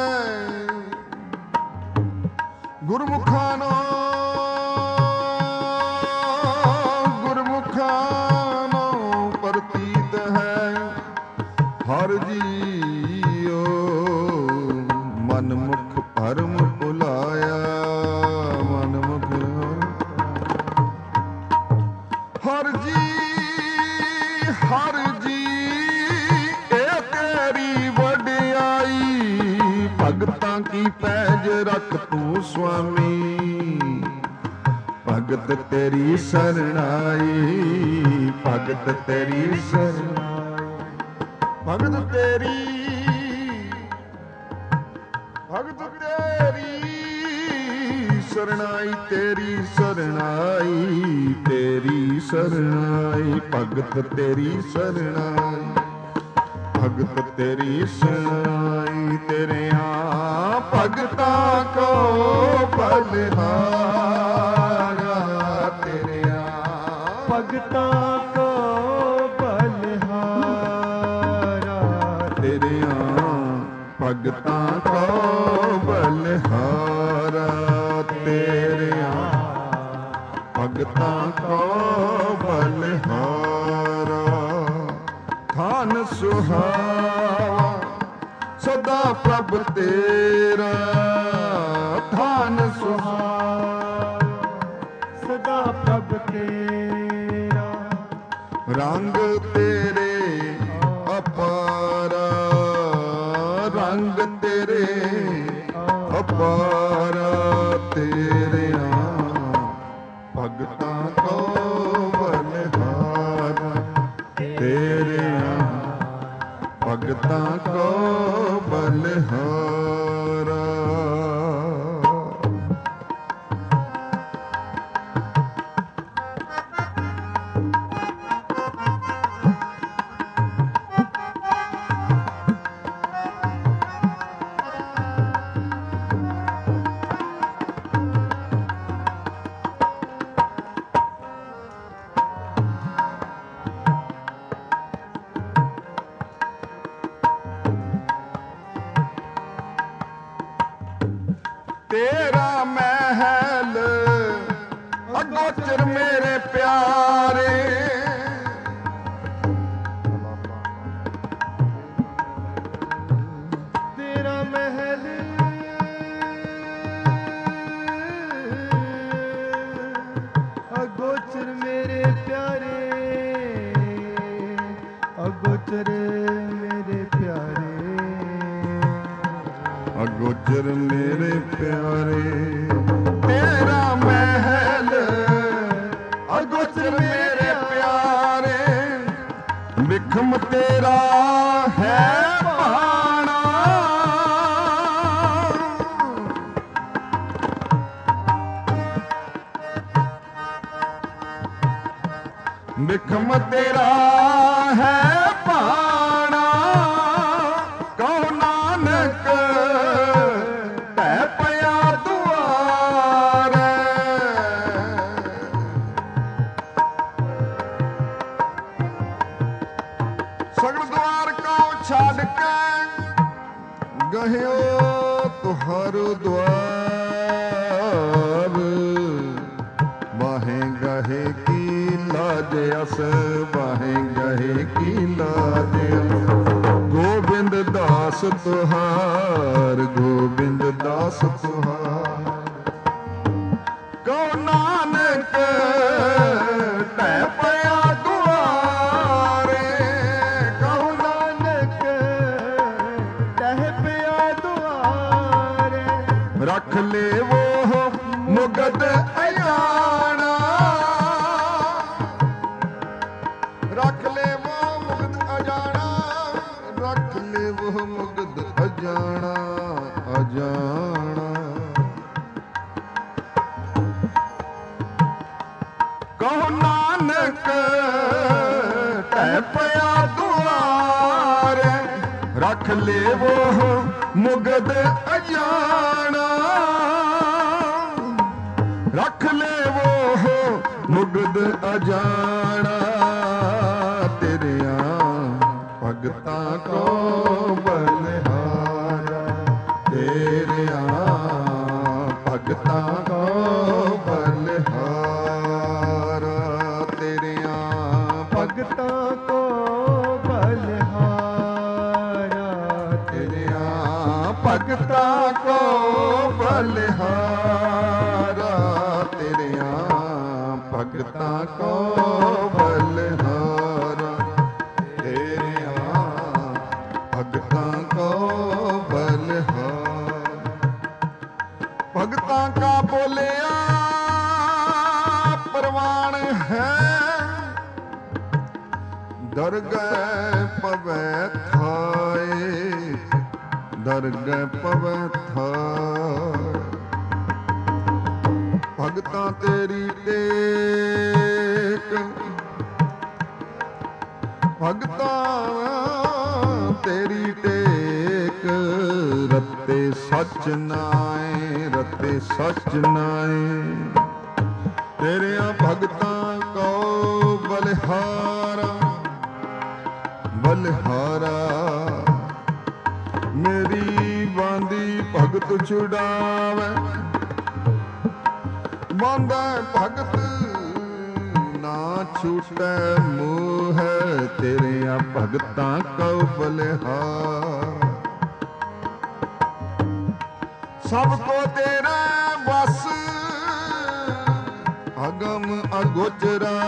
गुरमुखाना प्रतीत है हर जियो मनमुख भरम भुलाया मनमुख हर जी ए तेरी वडियाई भगतां की पैज रख तू स्वामी भगत तेरी शरणाई भगत तेरी शरणाई भगत तेरी शरणाई तेरी शरणाई तेरी शरणाई भगत तेरी शरणाई भगत तेरी शरणाई तेरे भगतां को बलिहारा तेरे भगतां को बलिहारा तेरे भगतां को बलिहारा तेरे भगतां ਕੋ ਬਲਿਹਾਰਾ ਧਨ ਸੁਹਾਵਾ ਸਦਾ ਪ੍ਰਭ ਤੇਰਾ ਧਨ ਸੁਹਾਵਾ ਸਦਾ ਪ੍ਰਭ ਤੇਰਾ ਰੰਗ ਤੇਰੇ ਅਪਾਰਾ ਰੰਗ ਤੇਰੇ ਅਪਾਰਾ ਤੇਰਿਆਂ ਭਗਤਾਂ ਕੋ ਬਲਿਹਾਰਾ ਤੇਰਿਆਂ ਭਗਤਾਂ ਕੋ ਬਲਿਹਾਰਾ ਤੇਰਾ ਮਹਿਲ ਅਗੋਚਰ ਮੇਰੇ ਪਿਆਰੇ ਤੇਰਾ ਮਹਿਲ ਅਗੋਚਰ ਮੇਰੇ ਪਿਆਰੇ ਅਗੋਚਰ ਮੇਰੇ ਪਿਆਰੇ ਅਗੋਚਰ ਮੇਰੇ ਪਿਆਰੇ ਤੇਰਾ ਮਹਿਲ ਅਗੋਚਰ ਮੇਰੇ ਪਿਆਰੇ ਵਿਖਮ ਤੇਰਾ ਹੈ ਭਾਣਾ ਵਿਖਮ ਤੇਰਾ ਹੈ ਭਾਣਾ ਕਹੋ ਨਾਨਕ ਤੈ ਪਿਆ ਦੁਆਰੇ ਸਗਲ ਦੁਆਰ ਕੋ ਛੱਡ ਕੇ ਗਹਿਓ ਤੁਹਾਰ ਦੁਆਰ ਬਾਹੇ ਗਹੇ ਕੀ ਲਾਜ ਅਸ ਬਾਹੇ ਗਹੇ ਕੀ ਲਾਜ ਅਸ ਗੋਬਿੰਦ ਦਾਸ ਤੁਹਾਰ ਗੋਬਿੰਦ ਦਾਸ ਤੁਹਾਰ ਕਉ ਨਾਨਕ ਤੈ ਪਿਆ ਦੁਆਰੇ ਕਉ ਨਾਨਕ ਤਹਿ ਪਿਆ ਦੁਆਰੇ ਰੱਖ ਲੇਵੋ ਮੁਗਦ ਅਯਾਣਾ ਰੱਖ ਲੇਵੋ ਮੁਗਦ ਅਜਾਣਾ ਰੱਖ ਲੇਵੋ ਮੁਗਦ ਅਜਾਣਾ ਅਜਾਣਾ ਕਹੋ ਨਾਨਕ ਤੈ ਪਿਆ ਦੁਆਰੇ ਰੱਖ ਲੇਵੋ ਮੁਗਦ ਅਜਾਣਾ ਰੱਖ ਲੇਵੋ ਮੁਗਦ ਅਜਾਣਾ ਤੇਰਿਆਂ ਭਗਤਾਂ ਕੋ ਬਲਿਹਾਰਾ ਤੇਰਿਆਂ ਭਗਤਾਂ ਕੋ ਬਲਿਹਾਰਾ ਤੇਰਿਆਂ ਭਗਤਾਂ ਕੋ ਬਲਿਹਾਰਾ ਤੇਰਿਆਂ ਭਗਤਾਂ ਕੋ ਬਲਿਹਾਰਾ ਤੇਰਿਆਂ ਭਗਤਾਂ ਕੋ ਬਲਿਹਾਰਾ ਤੇਰਿਆਂ ਭਗਤਾਂ ਕੋ ਬਲਿਹਾਰਾ ਭਗਤਾਂ ਕਾ ਬੋਲਿਆ ਪ੍ਰਵਾਨ ਹੈ ਦਰਗਹਿ ਪਵੈ ਥਾਏ ਦਰਗਹਿ ਪਵੈ ਥਾਏ ਭਗਤਾਂ ਤੇਰੀ ਟੇਕ ਭਗਤਾਂ ਤੇਰੀ ਟੇਕ ਰਤੇ ਸੱਚ ਨਾਏ ਰਤੇ ਸੱਚ ਨਾਏ ਤੇਰਿਆਂ ਭਗਤਾਂ ਕੋ ਬਲਿਹਾਰਾ ਬਲਿਹਾਰਾ ਮੇਰੀ ਬਾਂਦੀ ਭਗਤ ਛੁਡਾਵੇ ਬਾਂਦਾ ਭਗਤ ਛੂਟੈ ਮੋਹ ਤੇਰਿਆਂ ਭਗਤਾਂ ਕਉ ਬਲਿਹਾਰ। ਸਭ ਕੋ ਤੇਰਾ ਬਸ ਅਗਮ ਅਗੋਚਰਾ,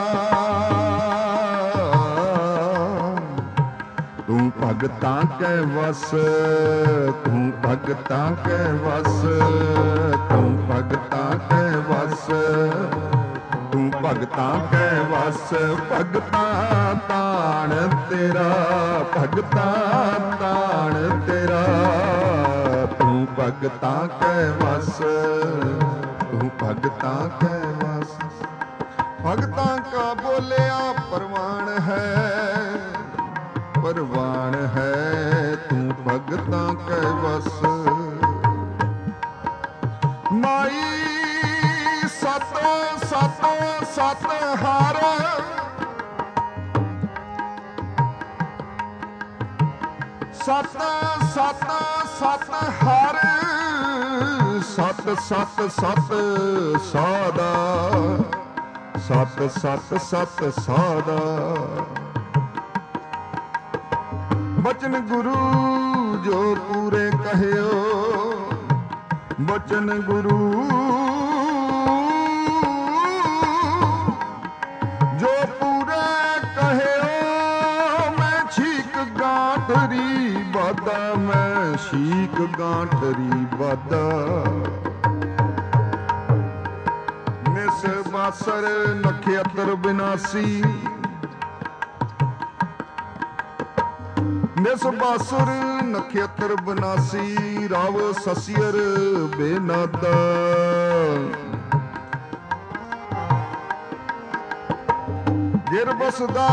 ਤੂੰ ਭਗਤਾਂ ਕੈ ਵਸ, ਤੂੰ ਭਗਤਾਂ ਕੈ ਵਸ, ਤੂੰ ਭਗਤਾਂ ਕੈ ਵਸ, ਤੂੰ ਭਗਤਾਂ ਕੈ ਵਸ। ਭਗਤਾਂ ਤਾਣ ਤੇਰਾ, ਭਗਤਾਂ ਤਾਣ ਤੇਰਾ, ਤੂੰ ਭਗਤਾਂ ਕੈ ਵਸ, ਤੂੰ ਭਗਤਾਂ ਕੈ ਵਸ। ਭਗਤਾਂ ਕਾ ਬੋਲਿਆ ਪ੍ਰਵਾਨ ਹੈ, ਪ੍ਰਵਾਨ ਹੈ, ਤੂੰ ਭਗਤਾਂ ਕੈ ਵਸ। ਮਾਈ ਸਤ ਸਤ ਸਤ ਹਰ, ਸਤ ਸਤ ਸਤ ਹਰ, ਸਤ ਸਤ ਸਤ ਸਾਦਾ, ਸਤ ਸਤ ਸਤ ਸਾਦਾ। ਬਚਨ ਗੁਰੂ ਜੋ ਪੂਰੇ ਕਹਿਓ, ਬਚਨ ਗੁਰੂ ਜੋ ਪੂਰੇ ਕਹਿਓ। ਮੈਂ ਛੀਕ ਗਾਂਠਰੀ ਬਾਦਾ, ਮੈਂ ਛੀਕ ਗਾਂਠਰੀ ਬਾਦਾ। ਨਿਸ ਬਾਸਰ ਨਖਿਅਤਰ ਬਿਨਾਸੀ, ਨਿਸ ਬਾਸੁਰ ਨਖਿਅਤਰ ਬਨਾਸੀ। ਰਾਵ ਸਸਿਅਰ ਬੇਨਾਦਾ, ਗਿਰ ਬਸਦਾ,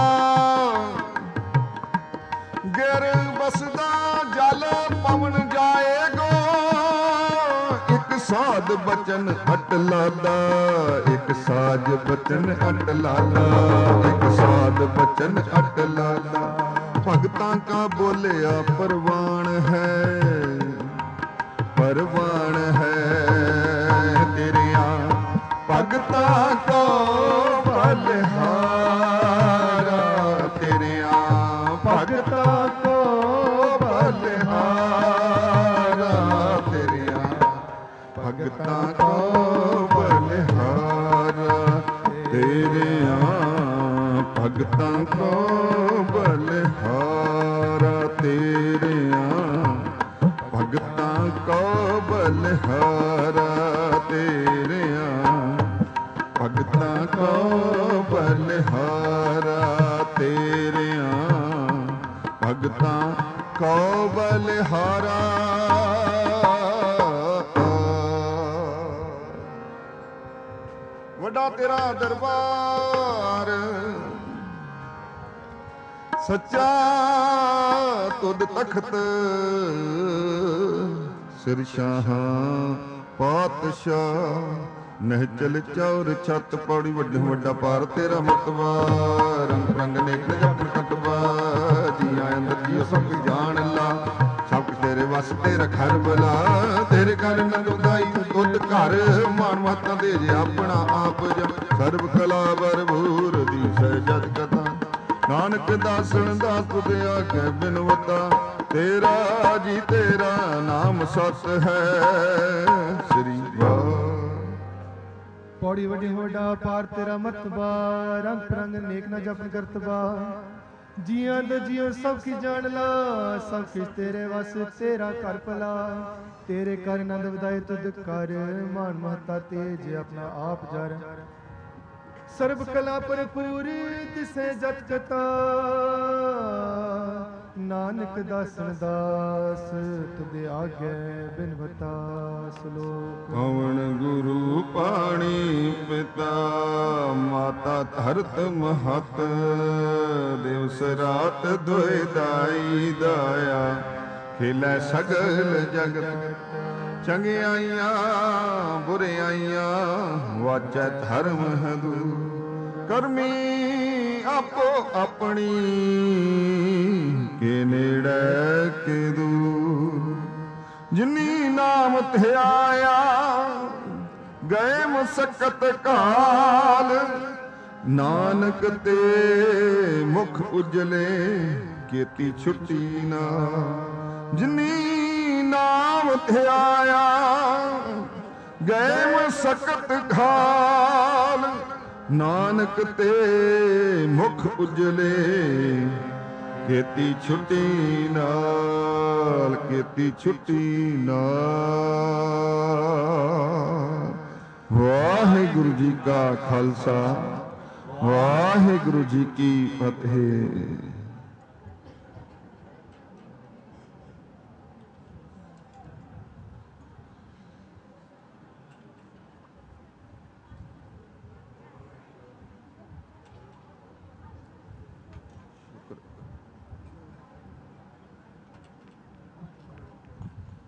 ਗਿਰ ਬਸਦਾ ਜਲ ਪਵਨ ਜਾਏਗੋ। ਇੱਕ ਸਾਧ ਬਚਨ ਅਟਲਾਦਾ, ਇੱਕ ਸਾਜ ਬਚਨ ਅਟਲਾਦਾ, ਇੱਕ ਸਾਧ ਬਚਨ ਅਟਲਾਦਾ। ਭਗਤਾਂ ਕਾ ਬੋਲਿਆ ਪ੍ਰਵਾਨ ਹੈ, ਪ੍ਰਵਾਨ ਹੈ, ਤੇਰਿਆਂ ਭਗਤਾਂ ਕੋ ਬਲਿਹਾਰਾ, ਤੇਰਿਆਂ ਭਗਤਾਂ ਕੋ ਬਲਿਹਾਰਾ, ਤੇਰਿਆਂ ਭਗਤਾਂ ਕੋ ਬਲਿਹਾਰਾ, ਤੇਰਿਆਂ ਭਗਤਾਂ ਕੋ ਬਲਿਹਾਰਾ, ਤੇਰਿਆਂ ਭਗਤਾਂ ਕੋ ਬਲਿਹਾਰਾ, ਤੇਰਿਆਂ ਭਗਤਾਂ ਕੋ ਬਲਿਹਾਰਾ, ਤੇਰਿਆਂ ਭਗਤਾਂ ਕੋ ਬਲਿਹਾਰਾ। ਵੱਡਾ ਤੇਰਾ ਦਰਬਾਰ, ਸੱਚਾ ਤੁਧ ਤਖਤ, ਸਿਰ ਸ਼ਾਹਾਂ ਪਾਤਸ਼ਾਹ। ਨਹਿਚਲ ਚੌਰ ਛੱਤ ਪੌੜੀ, ਵੱਡੇ ਵੱਡਾ ਪਾਰ ਤੇਰਾ ਮਤਵਾ। ਰੰਗ ਰੰਗ ਨੇਕ ਜਪਨ ਕਟਵਾ, ਜੀਆਂ ਅੰਦਰ ਜੀਓ ਸਭ ਜਾਣ ਲਾ। ਸਭ ਤੇਰੇ ਵਸ ਤੇਰਾ ਘਰ ਬਲਾ, ਤੇਰੇ ਘਰ ਨੰਦ ਉਦਾਈ ਤੁਧ ਘਰ। ਮਾਨ ਮਾਤਾ ਦੇ ਜੇ ਆਪਣਾ ਆਪ ਜਪ, ਸਰਬ ਕਲਾ ਭਰਪੂਰ ਦੀ ਸਹਿਜਤ ਕਥਾ। ਨਾਨਕ ਦਾਸਣ ਦਾ ਤੁਧ ਆਖੈ ਬਿਨਵਤਾ, ਤੇਰਾ ਜੀ ਤੇਰਾ ਨਾਮ ਸਤ ਹੈ। ਸ੍ਰੀ ਵਾਹਿਗੁਰੂ। ਪੌੜੀ ਵੱਡੀ ਵੱਡਾ ਪਾਰ ਤੇਰਾ ਮਤਬਾ। ਰੰਗ ਪ੍ਰੰਗ ਨੇਕ ਨਾ ਜਪਨ ਕਰਤਬਾ। ਜੀਆਂ ਦਾ ਜੀਓ ਸਭ ਕੀ ਜਾਣ ਲਾ, ਸਭ ਕਿਛ ਤੇਰੇ ਵਸ ਤੇਰਾ ਘਰ ਭਲਾ। ਤੇਰੇ ਕਰ ਨੰਦ ਵਧਾਏ ਤੁਧ ਕਰ, ਮਾਨ ਮਹਤਾ ਤੇਜ ਆਪਣਾ ਆਪ ਜਰ। ਸਰਬ ਕਲਾ ਭਰਪੂਰ ਤਿਸੈ ਜਤ ਕਤਾ, ਨਾਨਕ ਦਾਸਨ ਦਾਸ ਤੁਧ ਆਗੇ ਬਿਨਵਤਾ। ਸ਼ਲੋਕ। ਪਵਨ ਗੁਰੂ ਪਾਣੀ ਪਿਤਾ, ਮਾਤਾ ਧਰਤ ਮਹਤ। ਦਿਵਸ ਰਾਤ ਦੁਇ ਦਾਈ ਦਾਇਆ, ਖਿਲੇ ਸਗਲ ਜਗਤ। ਚੰਗਿਆਈਆਂ ਬੁਰਿਆਈਆਂ, ਵਾਚੈ ਧਰਮ ਹੈ ਦੂਰ। ਕਰਮੀ ਆਪੋ ਆਪਣੀ, ਕੇ ਨੇੜੇ ਕੇ ਦੂਰ। ਜਿਨੀ ਨਾਮ ਧਿਆਇਆ, ਗਏ ਮੁਸਕਤ ਕਾਲ। ਨਾਨਕ ਤੇ ਮੁਖ ਉਜਲੇ ਕੀਤੀ ਛੁੱਟੀ ਨਾ। ਜਿਨੀ ਨਾਮ ਧਿਆਇਆ ਗਏ ਮਸਕਤ ਘਾਲ। ਨਾਨਕ ਤੇ ਮੁਖ ਉਜਲੇ ਕੀਤੀ ਛੁੱਟੀ ਨਾਲ, ਕੀਤੀ ਛੁੱਟੀ ਨਾਲ। ਵਾਹਿਗੁਰੂ ਜੀ ਕਾ ਖਾਲਸਾ, ਵਾਹਿਗੁਰੂ ਜੀ ਕੀ ਫਤਿਹ।